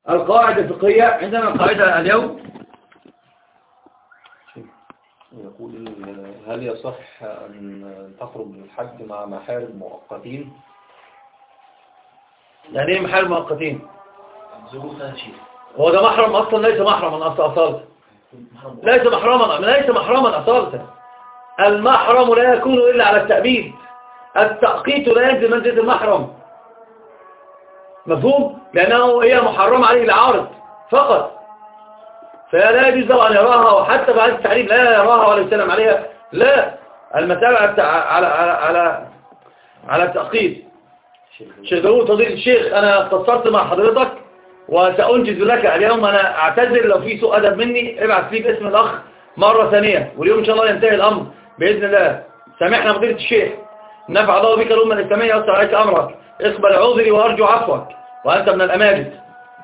القواعد الفقهية. عندنا القاعدة اليوم يقول هل يصح أن تخرج للحج مع محارم مؤقتين؟ يعني ايه محارم مؤقتين؟ هو ده محرم أصلا؟ ليس محرما أصالة، ليس محرما أصالة. المحرم لا يكون إلا على التأبيد، التأقيت لا ينزل منزلة المحرم، مفهوم؟ لأنه هي محرمة عليه العارض فقط، فلا يجوز له أن يراها، وحتى بعد التحريم لا يراها ولا يسلم عليها، لا، المسألة على التأقيت. شيخ داوود فضيلة الشيخ، أنا قصرت مع حضرتك وسأنجز لك اليوم. أنا أعتذر لو في سوء أدب مني، ابعث لي باسم الأخ مرة ثانية، واليوم إن شاء الله ينتهي الأمر بإذن الله. سامحنا فضيلة الشيخ، نفع الله بك الأمة الإسلامية، يسر عليك أمرك، اقبل عذري وأرجو عفوك، وأنت من الأماجد.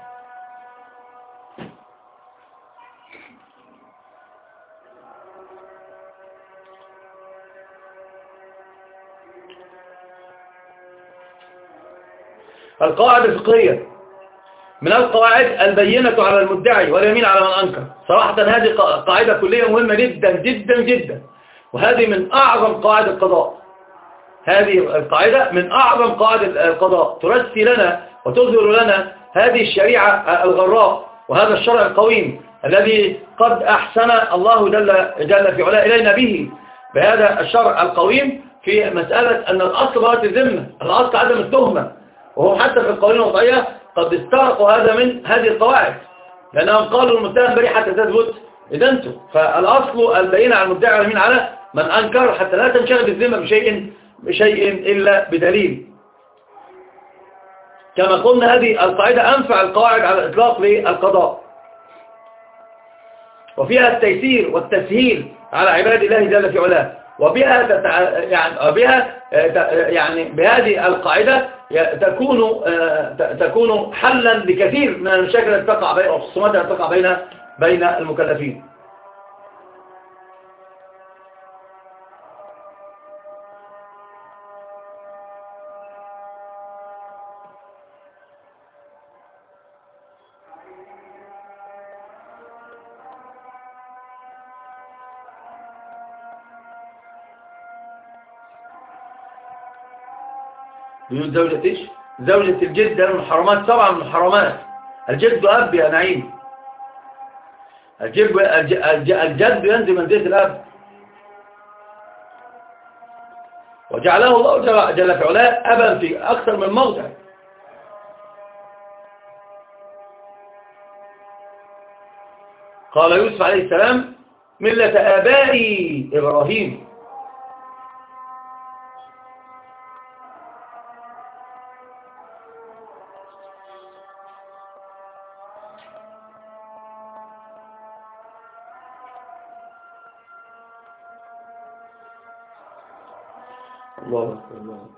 القواعد الفقهية، من القواعد البينة على المدعي واليمين على من أنكر. صراحة هذه قاعدة كلية مهمة جدا جدا جدا، وهذه من أعظم قواعد القضاء. هذه القاعدة من أعظم قواعد القضاء، ترسي لنا وتظهر لنا هذه الشريعة الغراء وهذا الشرع القويم الذي قد أحسن الله جل في علاه إلينا به، بهذا الشرع القويم في مسألة أن الأصل براءة الذمة، الأصل عدم التهمة، وهو حتى في القوانين الوضعية قد استرقوا هذا من هذه القواعد، لأنهم قالوا المتهم بريء حتى تثبت إدانته. فالأصل البينة على المدعي واليمين على من أنكر، حتى لا تنشغل الذمة بشيء إلا بدليل. كما قلنا هذه القاعدة أنفع القواعد على الإطلاق للقضاء، وفيها التيسير والتسهيل على عباد الله جل في علاه، يعني بهذه القاعدة تكون حلا لكثير من المشاكل التي تقع بين والخصومات التي تقع بين المكلفين. بيقول زوجة ايش؟ زوجة الجد من المحرمات، طبعا من المحرمات. الجد أب يا نعيم، الجد ينزل منزلة الأب، وجعله الله جل في علاه أبا في أكثر من موضع. قال يوسف عليه السلام ملة آبائي إبراهيم. الله أكبر الله أكبر.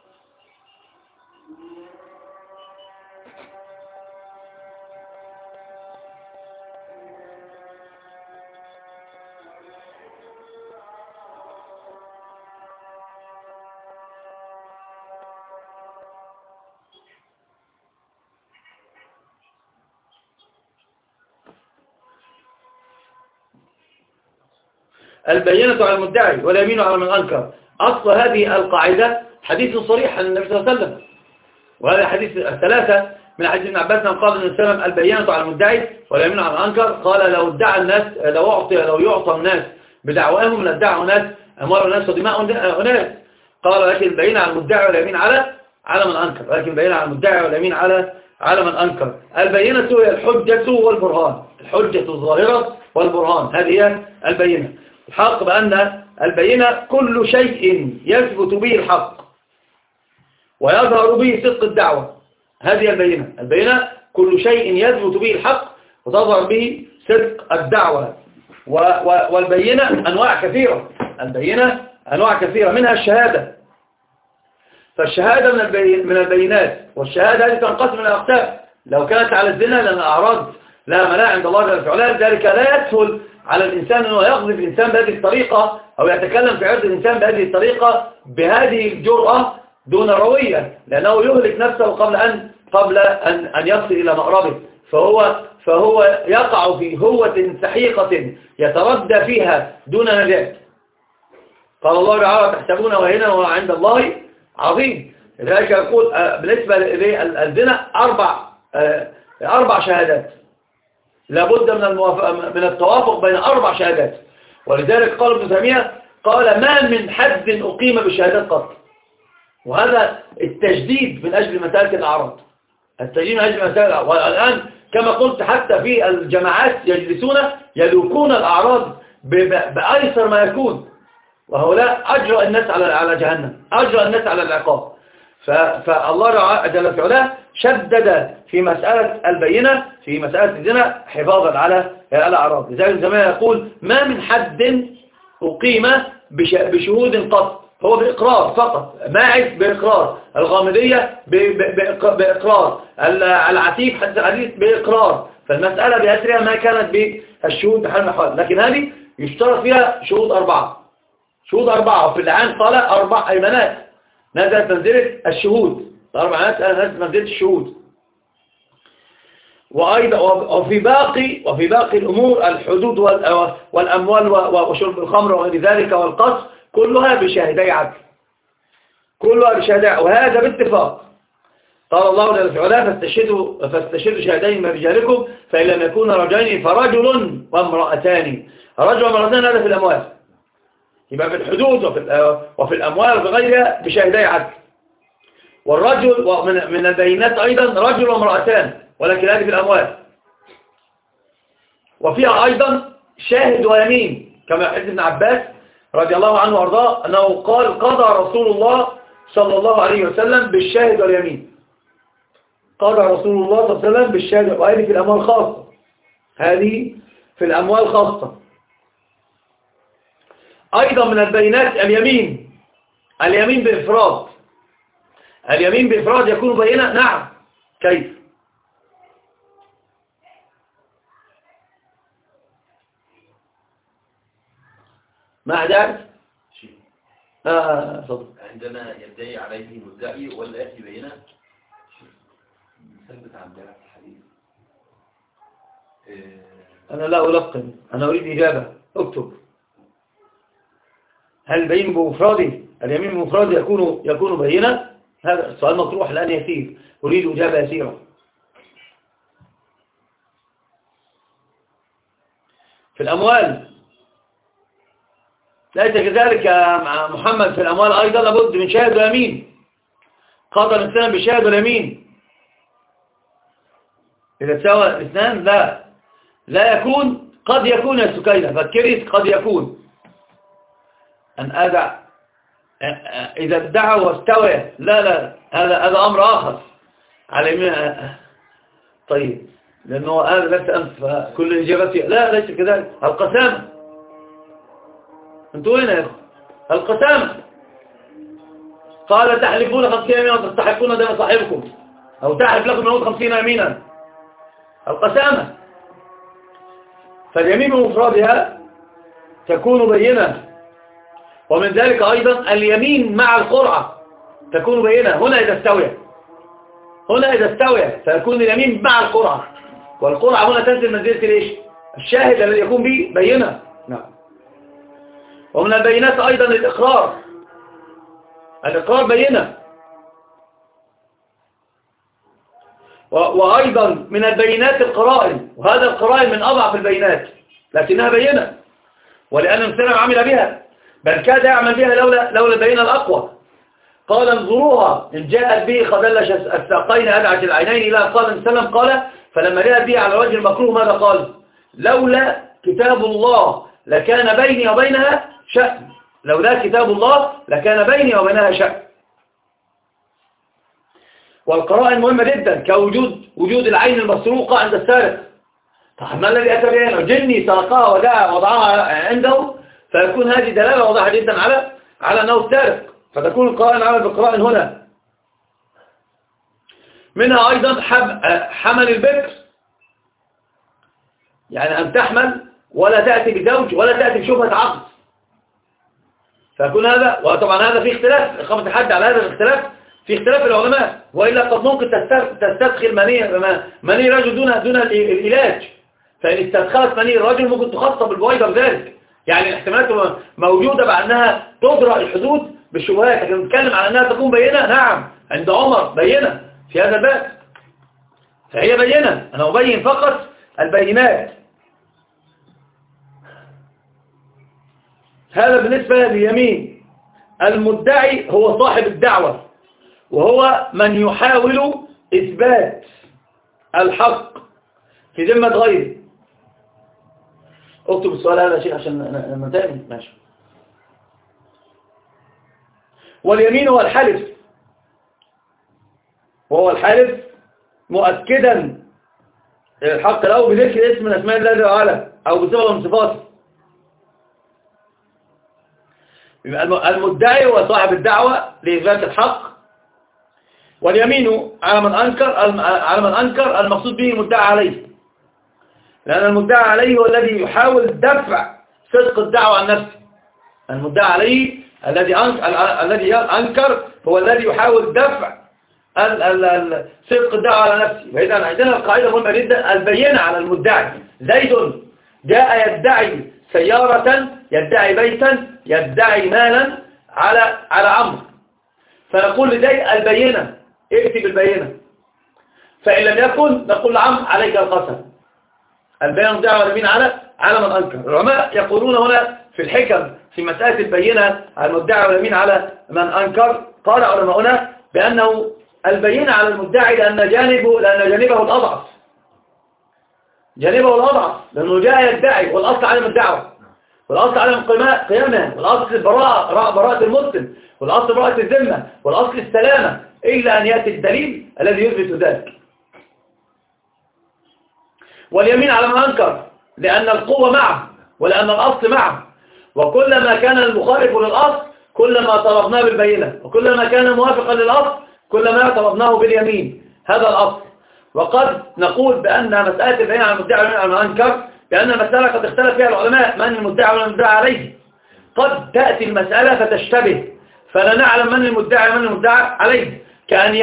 البينة على المدعي واليمين على من أنكر. أصل هذه القاعدة حديث صريح عن النبي صلى الله عليه وسلم، وهذا حديث الثلاثة من حديث ابن عباس قال النبي صلى الله عليه وسلم البينة على المدعي واليمين على من أنكر. قال لو ادعى الناس، لو يعطى الناس بدعواهم لادعوا الناس أموال الناس ودماء الناس. قال لكن البينة على المدعي واليمين على من أنكر، لكن البينة على المدعي واليمين على من أنكر. البينة هي الحجة والبرهان، الحجة الظاهرة والبرهان، هذه هي البينة. الحق بأن البينة كل شيء يثبت به الحق ويظهر به صدق الدعوة، هذه البينة. البينة كل شيء يثبت به الحق وتظهر به صدق الدعوة. والبينة أنواع كثيرة، البينة أنواع كثيرة، منها الشهادة. فالشهادة من البينات، والشهادة هذه تنقسم إلى أقسام. لو كانت على الزنا لأن الأعراض لا مناع عند الله جل وعلا، ذلك لا يسهل على الإنسان أنه يقذف الإنسان بهذه الطريقة أو يتكلم في عرض الإنسان بهذه الطريقة بهذه الجرأة دون روية، لأنه يهلك نفسه قبل أن يصل إلى مأربه. فهو يقع في هوة سحيقة يتردى فيها دون نجاة. قال الله تعالى تحسبونه هينا وعند الله عظيم. لذلك يقول بالنسبة للزنا أربع شهادات، لابد من التوافق بين 4 شهادات. ولذلك قال ابن تيمية قال ما من حد أقيم بالشهادات قط. وهذا التجديد من أجل مسألة الأعراض، التجديد من أجل مسألة الأعراض. والآن كما قلت حتى في الجماعات يجلسون يذوقون الأعراض بأيسر ما يكون، وهؤلاء أجرأ الناس على جهنم، أجرأ الناس على العقاب. فالله جل وعلا شدد في مسألة البينة في مسألة الزنا حفاظا على الأعراض. لذلك زمان يقول ما من حد أقيم بشهود قط، هو بإقرار فقط. ماعز بإقرار، الغامدية بإقرار، العتيق حدث الحديث بإقرار. فالمسألة بأسرها ما كانت بالشهود بحال المحال، لكن هذه يشترط فيها شهود 4. شهود 4، وفي العام قال 4 أيمانات نزلت منزلة الشهود، 4 أيمانات نزلت منزلة الشهود. وأيضا وفي باقي الأمور الحدود والأموال وشرب الخمر وغير ذلك والقصف كلها بشاهدي عدل، كلها بشاهدي عدل، وهذا باتفاق. قال الله جل وعلا فاستشهدوا شهدين من رجالكم فإن لم يكونا رجلين فرجل وامرأتان. رجل وامرأتان هذا في الأموال، يبقى في الحدود وفي الأموال وغيرها بشاهدي عدل. والرجل من البينات أيضا رجل وامرأتان، ولكن هذه في الأموال. وفيها أيضا شاهد ويمين كما حديث ابن عباس رضي الله عنه وارضاه أنه قال قضى رسول الله صلى الله عليه وسلم بالشاهد واليمين. قضى رسول الله صلى الله عليه وسلم بالشاهد، وهذه في الأموال خاصة، هذه في الأموال خاصة. أيضا من البينات اليمين بإفراد. اليمين بإفراد يكون بينة، نعم. كيف؟ ما عدت؟ صدق. عندما يدعي عليه مدعي ولا يأتي بينه مثبت عن ذلك الحديث. أنا لا ألقن، أنا أريد إجابة. اكتب. هل البين بمفراده اليمين بمفراده يكون بينة؟ هذا السؤال مطروح الآن يسير، أريد إجابة يسيرة. في الأموال ليس كذلك مع محمد. في الأموال أيضا لابد من شاهد ويمين. قضى الإنسان بشاهد واليمين. إذا تساوى الاثنان لا يكون. قد يكون يا سكينة فكرت، قد يكون أن أدع إذا ادعى واستوى. لا هذا أمر آخر على يمين. طيب لأنه هذا بس أنت كل الإجابات لا ليس كذلك. القسامة، أنتوا وين يا أخي؟ القسامة قال تحلفون 50 يمينا وتستحقون دم صاحبكم، أو تحلف لكم الموت 50 يمينا. القسامة فاليمين بمفردها تكون بينة. ومن ذلك أيضا اليمين مع القرعة تكون بينة. هنا إذا استوى فيكون اليمين مع القرعة، والقرعة هنا تنزل منزلة ليش؟ الشاهد الذي يكون به بينة. نعم. ومن البينات أيضا الإقرار بينة. وأيضا من البينات القرائن، وهذا القرائن من أضعف البينات لكنها بينة، ولأن الإنسان عمل بها بل كاد يعمل بها لولا البينة الأقوى. قال انظروها إن جاءت به خدلش الساقين أدعت العينين إلى قال السلام قال فلما جاءت به على وجه المكروه ماذا قال؟ لولا كتاب الله لكان بيني وبينها شأن. لولا كتاب الله لكان بيني وبينها شأن. والقرائن مهمة جدا كوجود العين المسروقة عند السارق. طيب ما الذي أتى بها؟ جني سرقها وضعها عنده، فيكون هذه دلالة واضحة جدا على أنه سارق، فتكون القرائن عمل بالقرائن هنا. منها أيضا حمل البكر، يعني أن تحمل ولا تأتي بزوج ولا تأتي بشبهة عقد، فيكون هذا. وطبعا هذا فيه اختلاف، إقامة الحد على هذا الاختلاف في اختلاف العلماء، وإلا قد ممكن تستدخل مني رجل دون العلاج، فإن استدخلت مني الرجل ممكن تخصب البويضة بذلك. يعني الاحتمالات موجودة بأنها تدرى الحدود بالشبهات، لكن نتكلم على أنها تكون بينة. نعم، عند عمر بينة في هذا الباب، فهي بينة، أنا أبين فقط البينات. هذا بالنسبة لليمين. المدعي هو صاحب الدعوة، وهو من يحاول إثبات الحق في ذمة غيره. اكتب السؤال هذا يا شيخ عشان ننتهي. ماشي. واليمين هو الحلف، وهو الحلف مؤكدا الحق له بذكر اسم من اسماء الله تعالى او بصفه من صفاته. المدعي هو صاحب الدعوة لإثبات الحق، واليمين على من أنكر المقصود به المدعى عليه، لأن المدعى عليه هو الذي يحاول دفع صدق الدعوة عن نفسه. المدعى عليه الذي أنكر هو الذي يحاول دفع صدق الدعوة على نفسه. وإذا عندنا القاعدة مهمة جدا، البينة على المدعي. زيد جاء يدعي سيارة، يدعي بيتا، يدعي مالا على عمرو، فنقول لزيد البينة، اكتب البينة. فإن لم يكن نقول لعمرو عليك القسم. البينة مدعى واليمين على من أنكر. العلماء يقولون هنا في الحكم في مسألة البينة على المدعي واليمين على من أنكر، قال علماؤنا بأنه البينة على المدعي لأن جانبه الأضعف، لأنه جاء يدعي، والأصل عدم الدعوة، والأصل عدم قيامها، والأصل براءة المسلم، والأصل براءة الذمة، والأصل السلامة، إلا أن يأتي الدليل الذي يثبت ذلك. واليمين على من أنكر لأن القوة معه، ولأن الأصل معه، وكلما كان المخالف للأصل كلما طلبناه بالبينة، وكلما كان موافقا للأصل كلما طلبناه باليمين. هذا الأصل. وقد نقول بأن مسألة البينة على المدعي واليمين على من أنكر بأن المسألة قد اختلف فيها العلماء من المدعي ومن المدعى عليه. قد تأتي المسألة فتشتبه، فلا نعلم من المدعي ومن المدعى عليه، كأن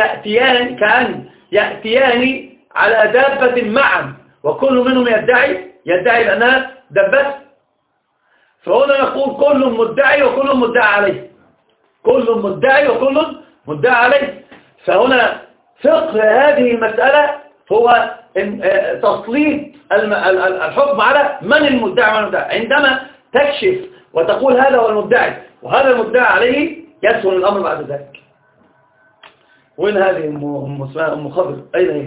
يأتيان على دابة معا، وكل منهم يدعي بأنها دبت. فهنا نقول كل مدعي وكل مدعى عليه، كل مدعي وكل مدعى عليه. فهنا فقه هذه المسألة هو تسليط الحكم على من المدعي ومن المدعى. عندما تكشف وتقول هذا هو المدعي وهذا المدعى عليه يسهل الأمر بعد ذلك. وين هذه أم خضر؟ أين هي؟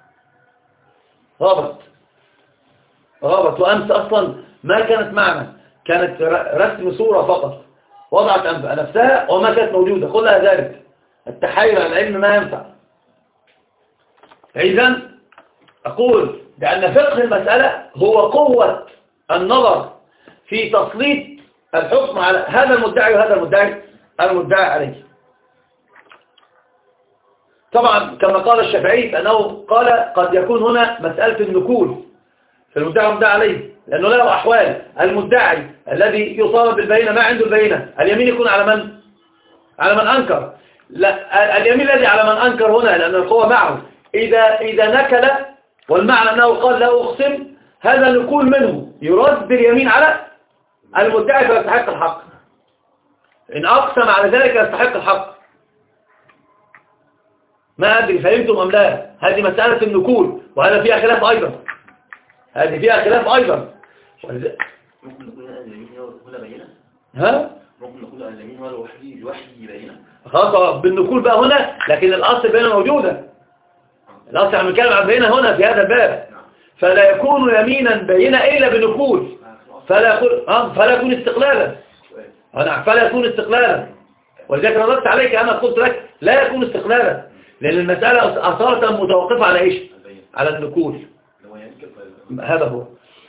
غابت وأمس أصلا ما كانت معنا، كانت رسم صورة فقط، وضعت نفسها وما كانت موجودة. قل لها ذلك، التحايل على العلم ما ينفع. إذن أقول بأن فقه المسألة هو قوة النظر في تسليط الحكم على هذا المدعي وهذا المدعي عليه. طبعا كما قال الشافعي فأنه قال قد يكون هنا مسألة النكول في المدعي والمدعي عليه، لأنه له أحوال. المدعي الذي يصاب بالبينة ما عنده البينة، اليمين يكون على من أنكر. لا، اليمين الذي على من أنكر هنا لأن القوة معه، إذا نكل، والمعنى أنه قال لا أقسم، هذا نكول منه يرد باليمين على المدعي فيستحق الحق. إن أقسم على ذلك يستحق الحق. ما أدري فهمتم أم لا؟ هذه مسألة النكول، وهذا فيها خلاف أيضا. ممكن نقول اليمين هو بينة؟ ممكن نقول اليمين هو الوحي بينة؟ خلاص بالنكول بقى هنا، لكن الأصل بينة موجودة. الأصل عم نتكلم عن بينة هنا في هذا الباب، فلا يكون يمينا بينة إلا بنكول، فلا يكون استقلالا. فلا يكون استقلالا، ولذلك رددت عليك أنا قلت لك لا يكون استقلالا، لأن المسألة أصالة متوقفة على إيش؟ على النكول. هذا هو.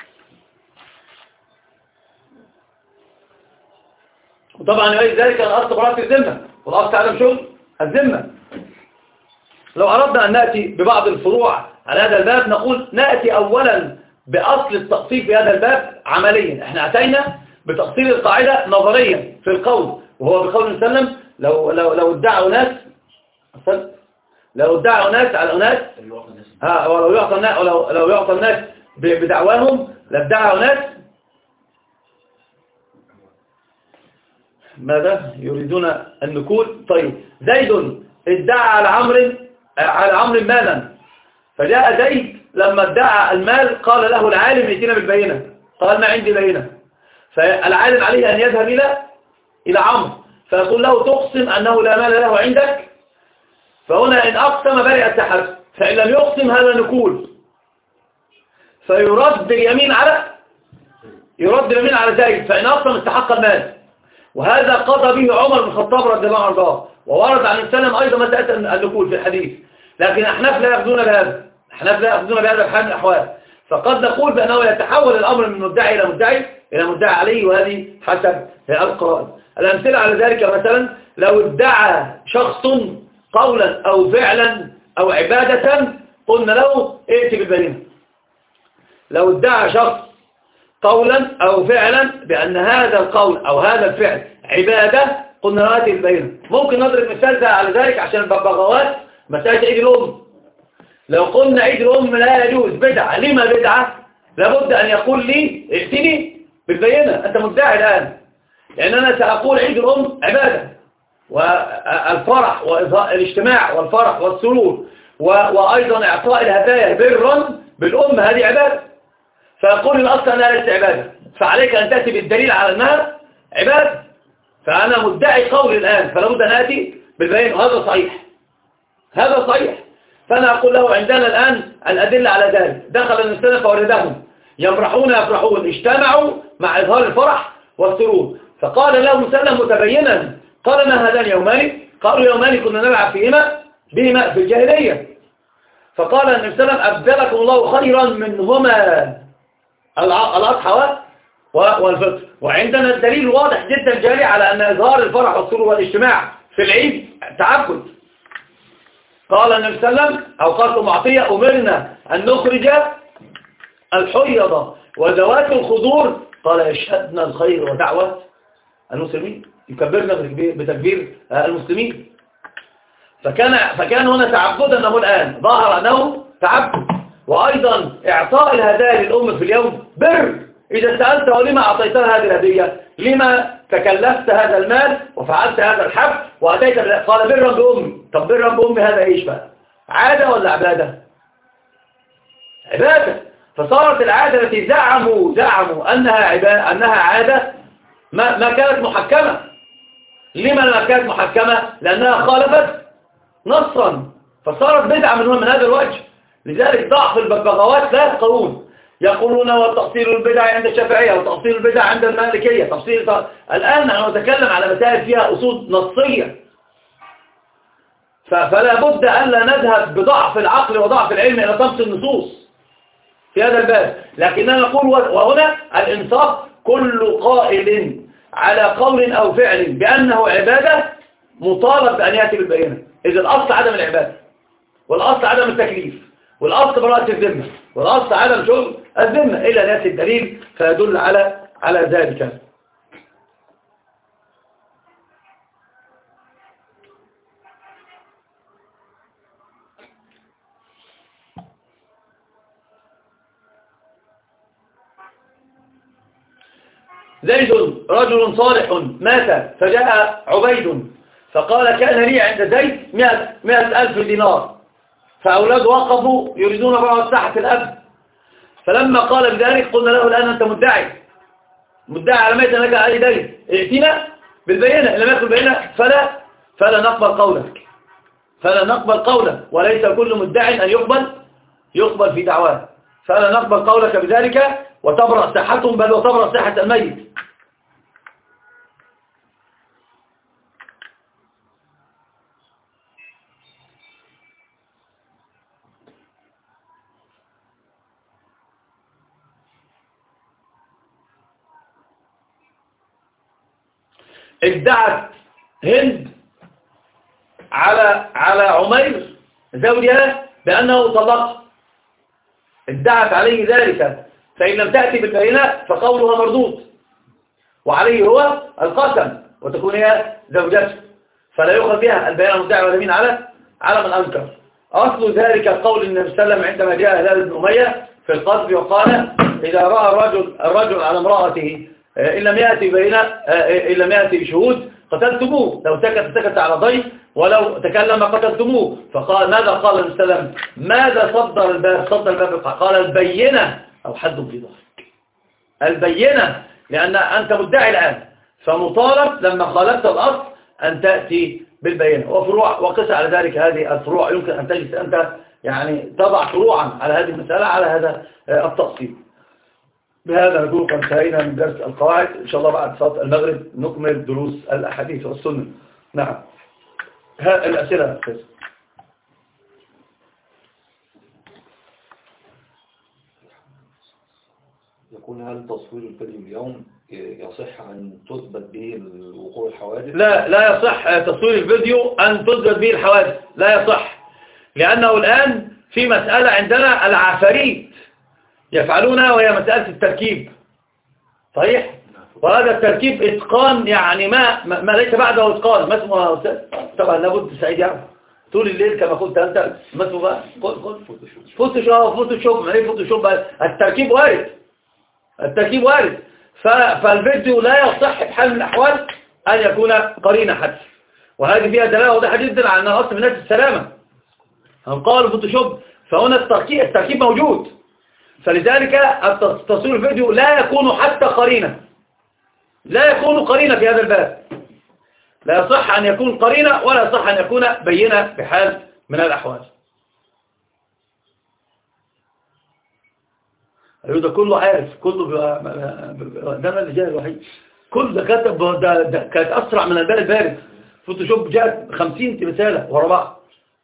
وطبعا يؤيد ذلك الأصل براءة الذمة، والأصل عدم شغل الذمة. لو أردنا أن نأتي ببعض الفروع على هذا الباب نقول نأتي أولا بأصل التأصيل في هذا الباب عمليا. احنا أتينا بتأصيل القاعدة نظريا في القول، وهو بقول وسلم لو ادعوا ناس لو ادعى أناس على أناس ولو يعطى الناس بدعواهم لادعى أناس ماذا يريدون النكول. طيب زيد ادعى على عمرو مالا، فجاء زيد لما ادعى المال قال له العالم ائتنا بالبينة، قال ما عندي بينة، فالعالم عليه أن يذهب إلى عمرو فيقول له تقسم أنه لا مال له عندك، فهنا إن أقسم برئ التحرك، فإن لم يقسم هذا نكول، فيرد اليمين على زيد، فإن أقسم استحق المال. وهذا قضى به عمر بن الخطاب رضي الله عنه، وورد عن السلام أيضا مسألة النكول في الحديث، لكن أحناف لا يأخذون بهذا في حال الأحوال. فقد نقول بأنه يتحول الأمر من مدعي إلى مدعي عليه، وهذه حسب القرائن. الأمثلة على ذلك مثلا لو ادعى شخص قولا أو فعلا أو عبادة قلنا له ائت بالبينة. لو ادعى شخص قولا أو فعلا بأن هذا القول أو هذا الفعل عبادة قلنا له ائت بالبينة. ممكن نضرب مثال على ذلك عشان الببغاوات مسألة عيد الأم. لو قلنا عيد الأم لا يجوز بدعة، لما بدعة؟ لابد أن يقول لي ائتني بالبينة، أنت مدعي الآن، لأن أنا سأقول عيد الأم عبادة، والفرح والاجتماع والفرح والسرور وأيضا إعطاء الهدايا برا بالأم هذه عبادة، فأقول الأصل أنها ليست عبادة، فعليك أن تأتي بالدليل على أنها عبادة، فأنا مدعي قولي الآن فلابد أن آتي بالبينة، وهذا صحيح. فأنا أقول له عندنا الآن الأدلة على ذلك. دخل النساء فوردهم يفرحون اجتمعوا مع إظهار الفرح والسرور، فقال له مسلم متبينا قال ما هذان يومان؟ قالوا يومان كنا نلعب بهما في الجاهلية. فقال النبي صلى الله عليه وسلم أبدلكم الله خيرا منهما الأضحى والفطر. وعندنا الدليل واضح جدا جاري على أن إظهار الفرح والسرور والاجتماع في العيد تعبد. قال النبي صلى الله عليه وسلم أو قال معطية أمرنا أن نخرج الحيض وذوات الخضور، قال يشهدنا الخير ودعوة المسلمين، يكبرنا بتكبير المسلمين. فكان هنا تعبدا، أنه الآن ظهر أنه تعبد. وأيضا إعطاء الهدايا للأم في اليوم بر. إذا سألت ولما أعطيتها هذه الهدية، لما تكلفت هذا المال وفعلت هذا الحب وأتيت قال برا بأمي. طب برا بأمي هذا إيش بقى؟ عادة ولا عبادة؟ عبادة. فصارت العادة التي زعموا أنها عادة ما كانت محكمة. لما ما كانت محكمة؟ لأنها خالفت نصا، فصارت بدعة من هذا الوجه. لذلك ضعف الببغاوات لا يفقهون، يقولون وتأصيل البدع عند الشافعية وتأصيل البدع عند المالكية الآن نحن نتكلم على مسائل فيها أصول نصية، فلا بد أن لا نذهب بضعف العقل وضعف العلم إلى طمس النصوص في هذا الباب. لكننا نقول وهنا الإنصاف كل قائل على قول أو فعل بأنه عبادة مطالب بأن يأتي بالبينة. إذا الأصل عدم العبادة، والأصل عدم التكليف، والأصل براءة الذمة، والأصل عدم شغل الذمة، إلا أن يأتي الدليل فيدل على ذلك. زيد رجل صالح مات فجاء عبيد فقال كان لي عند زيد 100,000 دينار، فأولاده وقفوا يريدون براءة ساحة الأب، فلما قال بذلك قلنا له الآن أنت مدعي على ميت أنك علي دين، ائتنا بالبينة، إن لم يكن بينة فلا نقبل قوله، وليس كل مدعي أن يقبل في دعواه، فلا نقبل قولك بذلك وتبرأ ساحتهم، بل وتبرأ ساحة الميت. ادعت هند على عمير زوجها بأنه طلقها، ادعت عليه ذلك، فإن لم تأتي بالبينة فقولها مردود، وعليه هو القسم وتكون هي زوجته، فلا يؤخذ بها البيان المدعي واليمين على من أنكر. أصل ذلك قول النبي صلى الله عليه وسلم عندما جاء هلال بن أمية في القذف وقال إذا رأى الرجل على امرأته إن لم يأتي بشهود قتلتموه، لو سكت على ضيف ولو تكلم قتلتموه. فقال ماذا قال النبي صلى الله عليه وسلم؟ ماذا صدر الباب؟ قال البينة أو حد في ظهرك. البينة، لأن أنت مدعي الآن، فمطالب لما خالفت الأصل أن تأتي بالبينة. وفروع وقس على ذلك هذه الفروع يمكن أن تجلس أنت يعني تضع فروعا على هذه المسألة على هذا التفصيل. بهذا نكون قد انتهينا من درس القواعد. إن شاء الله بعد صلاة المغرب نكمل دروس الأحاديث والسنة. نعم، الأسئلة يقول هل تصوير الفيديو اليوم يصح أن تثبت به وقوع الحوادث؟ لا يصح تصوير الفيديو أن تثبت به الحوادث، لا يصح، لأنه الآن في مسألة عندنا العفاريت يفعلونها وهي مسألة التركيب، صحيح؟ وهذا التركيب إتقان، يعني ما ليس بعده إتقان. ما اسمه يا أستاذ؟ طبعا لابد سعيد يعرف طول الليل كما قلت أنت. ما اسمه بقى؟ فوتوشوب. ما هي فوتوشوب؟ التركيب وارد، التركيب وارد. فالفيديو لا يصح بحال من الأحوال أن يكون قرينة حدث، وهذه فيها دلالة واضحة جدا على أنها أصل من ناس السلامة. هم قالوا فوتوشوب، فهنا التركيب موجود، فلذلك تصوير الفيديو لا يكون حتى قرينة، لا يكون قرينة في هذا الباب. لا يصح أن يكون قرينة ولا يصح أن يكون بينة بحال من الأحوال. أيوة، ده كله عارف، كله ده أنا اللي جاي الوحيد. كل ده كتب، ده كانت أسرع من البال البارد. فوتوشوب جاءت 50 تمثالة ورا بعض.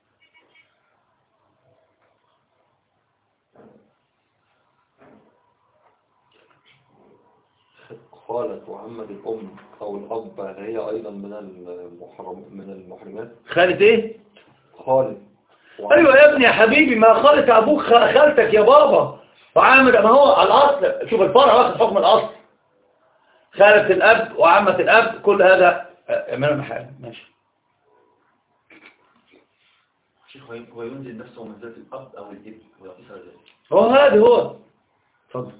خالة وعمة الأم أو الأب هل هي أيضا من المحرمات؟ خالة إيه؟ خالة. أيوة يا ابني يا حبيبي، ما خالة أبوك خالتك يا بابا. وعامة ما هو الأصل، شوف الفرع واخد حكم الأصل. خالة الأب وعمة الأب كل هذا من المحارم. ماشي. شيخ، هو ينزل نفسه منزلة الأب أو الابن ويقيس على ذلك؟ هو هذا هو. اتفضل.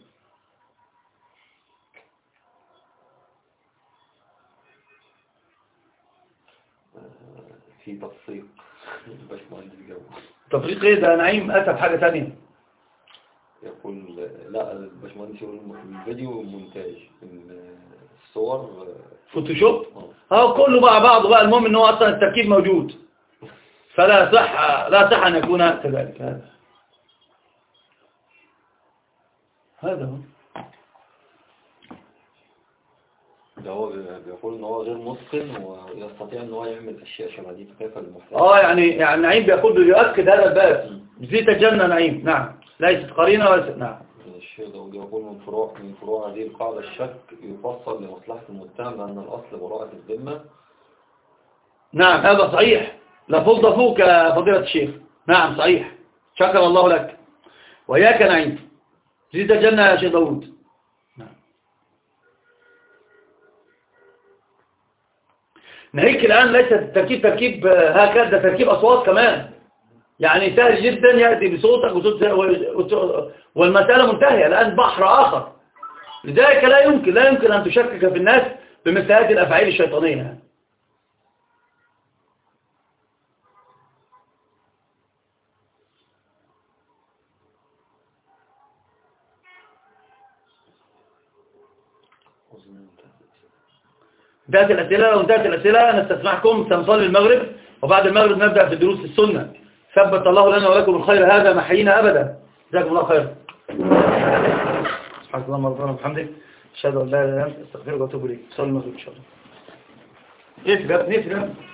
في تفصيل الباشمهندس جو. تفريق ايه ده؟ نعيم أتى بحاجة تانية. يقول لا، الباشمهندس يقول الفيديو مونتاج، الصور فوتوشوب. كله مع بعضه بقى. المهم ان هو اصلا التركيب موجود، فلا صح ان يكون كذلك. هذا هو. ده هو بيقول ان هو غير متقن ويستطيع ان هو يعمل اشياء شبه دي، كيف المحتوى؟ يعني نعيم بيقول بيؤكد هذا الباب. زيت الجنة نعيم. نعم، ليست قرينة وليست. نعم. الشيخ داود يقول من فروع هذه القاعدة الشك يفصل لمصلحة المتهم لأن الأصل براءة الذمة. نعم، هذا صحيح. لا فضل فوق يا فضيلة الشيخ. نعم صحيح، شكر الله لك. وإياك نعيم. زيت الجنة يا شيخ داود. ناهيك الآن ليس التركيب تركيب هكذا، ده تركيب أصوات كمان. يعني سهل جدا يأتي بصوتك والمسألة منتهية. الآن بحر آخر. لذلك لا يمكن أن تشكك في الناس بمثل هذه الأفعال الشيطانية. انتهت الأسئلة. لو انتهت الأسئلة نستسمحكم، سنصلي المغرب وبعد المغرب نبدأ في دروس السنة. ثبت الله لنا ولكم الخير هذا ما حيينا أبدا. جزاكم الله خير. سبحانك اللهم وبحمدك، أشهد أن لا إله إلا أنت، أستغفرك وأتوب إليك. صلي المغرب إن شاء الله. نفرق